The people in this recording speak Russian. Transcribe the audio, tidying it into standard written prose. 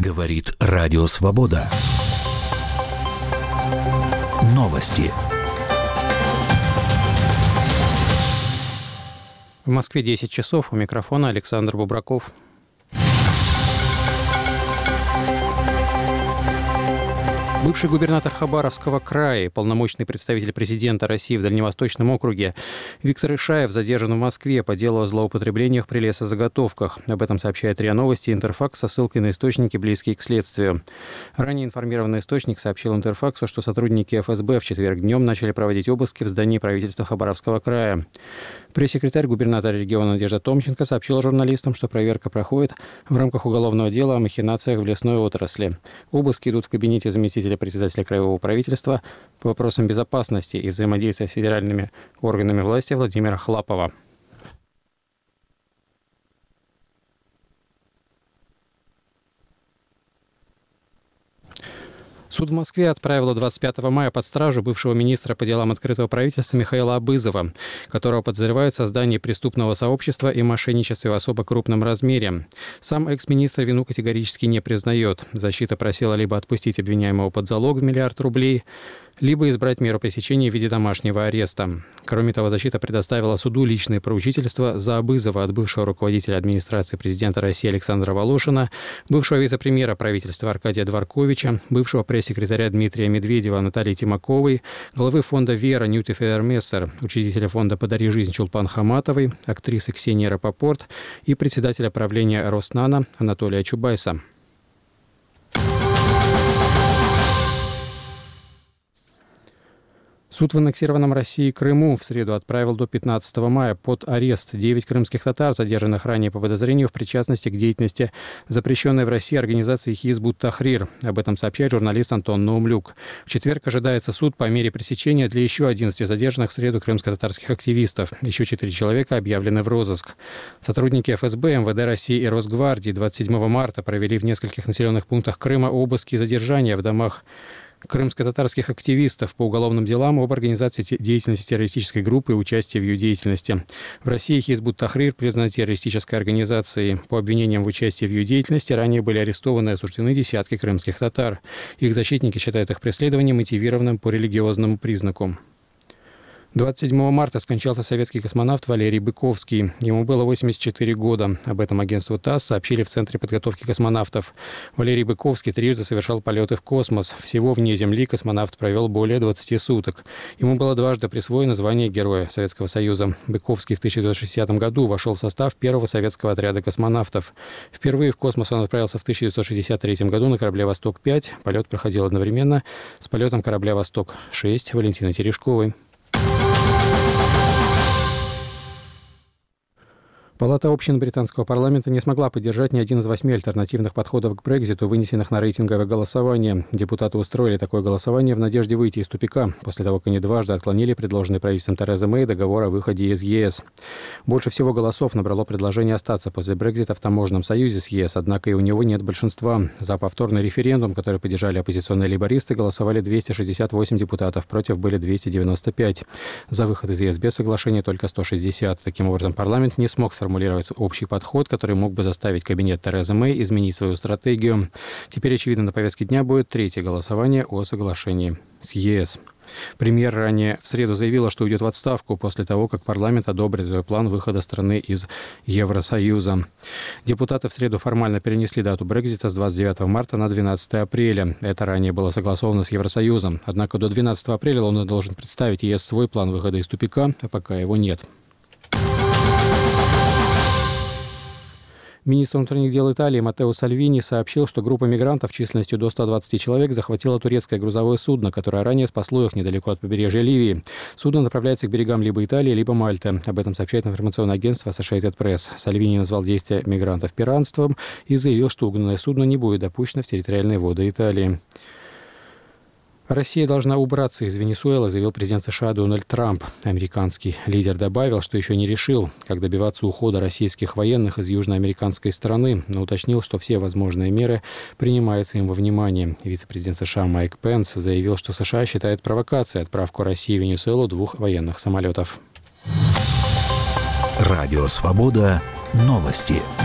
Говорит Радио Свобода. Новости. В Москве 10 часов. У микрофона Александр Бубраков. Бывший губернатор Хабаровского края, полномочный представитель президента России в Дальневосточном округе Виктор Ишаев задержан в Москве по делу о злоупотреблениях при лесозаготовках. Об этом сообщает РИА Новости Интерфакс со ссылкой на источники, близкие к следствию. Ранее информированный источник сообщил Интерфаксу, что сотрудники ФСБ в четверг днем начали проводить обыски в здании правительства Хабаровского края. Пресс-секретарь губернатора региона Надежда Томченко сообщила журналистам, что проверка проходит в рамках уголовного дела о махинациях в лесной отрасли. Обыски идут в кабинете заместителя председателя краевого правительства по вопросам безопасности и взаимодействия с федеральными органами власти Владимира Хлапова. Суд в Москве отправил 25 мая под стражу бывшего министра по делам открытого правительства Михаила Абызова, которого подозревают в создании преступного сообщества и мошенничестве в особо крупном размере. Сам экс-министр вину категорически не признает. Защита просила либо отпустить обвиняемого под залог в 1 миллиард рублей, либо избрать меру пресечения в виде домашнего ареста. Кроме того, защита предоставила суду личное поручительство за Абызова от бывшего руководителя администрации президента России Александра Волошина, бывшего вице-премьера правительства Аркадия Дворковича, бывшего пресс-секретаря Дмитрия Медведева Натальи Тимаковой, главы фонда «Вера» Нюты Федермессер, учредителя фонда «Подари жизнь» Чулпан Хаматовой, актрисы Ксении Рапопорт и председателя правления Роснано Анатолия Чубайса. Суд в аннексированном Россией Крыму в среду отправил до 15 мая под арест 9 крымских татар, задержанных ранее по подозрению в причастности к деятельности запрещенной в России организации Хизб ут-Тахрир. Об этом сообщает журналист Антон Наумлюк. В четверг ожидается суд по мере пресечения для еще 11 задержанных в среду крымско-татарских активистов. Еще 4 человека объявлены в розыск. Сотрудники ФСБ, МВД России и Росгвардии 27 марта провели в нескольких населенных пунктах Крыма обыски и задержания в домах крымско-татарских активистов по уголовным делам об организации деятельности террористической группы и участии в ее деятельности. В России Хизб ут-Тахрир признана террористической организацией. По обвинениям в участии в ее деятельности ранее были арестованы и осуждены десятки крымских татар. Их защитники считают их преследование мотивированным по религиозному признаку. 27 марта скончался советский космонавт Валерий Быковский. Ему было 84 года. Об этом агентству ТАСС сообщили в Центре подготовки космонавтов. Валерий Быковский трижды совершал полеты в космос. Всего вне Земли космонавт провел более 20 суток. Ему было дважды присвоено звание Героя Советского Союза. Быковский в 1960 году вошел в состав первого советского отряда космонавтов. Впервые в космос он отправился в 1963 году на корабле «Восток-5». Полет проходил одновременно с полетом корабля «Восток-6» Валентины Терешковой. Палата общин британского парламента не смогла поддержать ни один из 8 альтернативных подходов к Брекситу, вынесенных на рейтинговое голосование. Депутаты устроили такое голосование в надежде выйти из тупика, после того, как они дважды отклонили предложенный правительством Терезы Мэй договор о выходе из ЕС. Больше всего голосов набрало предложение остаться после Брексита в таможенном союзе с ЕС, однако и у него нет большинства. За повторный референдум, который поддержали оппозиционные лейбористы, голосовали 268 депутатов, против были 295. За выход из ЕС без соглашения только 160. Таким образом, парламент не смог сформулировать общий подход, который мог бы заставить кабинет Терезы Мэй изменить свою стратегию. Теперь, очевидно, на повестке дня будет третье голосование о соглашении с ЕС. Премьер ранее в среду заявила, что уйдет в отставку после того, как парламент одобрит ее план выхода страны из Евросоюза. Депутаты в среду формально перенесли дату Брексита с 29 марта на 12 апреля. Это ранее было согласовано с Евросоюзом. Однако до 12 апреля он должен представить ЕС свой план выхода из тупика, а пока его нет. Министр внутренних дел Италии Маттео Сальвини сообщил, что группа мигрантов численностью до 120 человек захватила турецкое грузовое судно, которое ранее спасло их недалеко от побережья Ливии. Судно направляется к берегам либо Италии, либо Мальты. Об этом сообщает информационное агентство Associated Press. Сальвини назвал действия мигрантов пиратством и заявил, что угнанное судно не будет допущено в территориальные воды Италии. Россия должна убраться из Венесуэлы, заявил президент США Дональд Трамп. Американский лидер добавил, что еще не решил, как добиваться ухода российских военных из южноамериканской страны, но уточнил, что все возможные меры принимаются им во внимание. Вице-президент США Майк Пенс заявил, что США считает провокацией отправку России в Венесуэлу 2 военных самолетов. Радио Свобода. Новости.